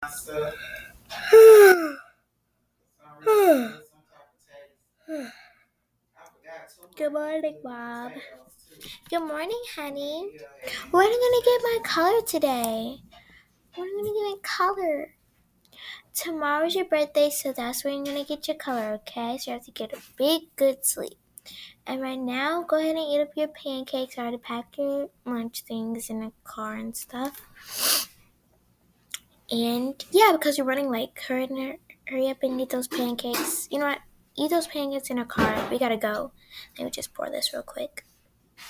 Good morning, Bob. Good morning, honey. When are you gonna get my color today? When are you gonna get my color? Tomorrow's your birthday, so that's when you're gonna get your color, okay? So you have to get a big, good sleep. And right now, go ahead and eat up your pancakes. I already packed your lunch things in the car and stuff. And yeah, because you're running late, hurry up and eat those pancakes. You know what? Eat those pancakes in a car. We gotta go. Let me just pour this real quick.